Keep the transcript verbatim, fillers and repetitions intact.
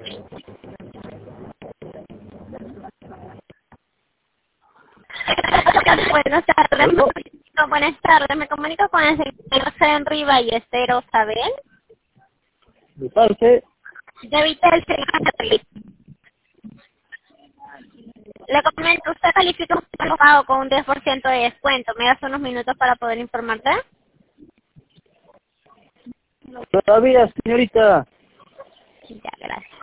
Buenas tardes, me comunico, buenas tardes, me comunico con el señor Henry Ballesteros, ¿saben? ¿De parte? De Vitel, señor Henry. Le comento, usted califica un pago con un diez por ciento de descuento. ¿Me das unos minutos para poder informarte? Todavía, señorita. Ya, gracias.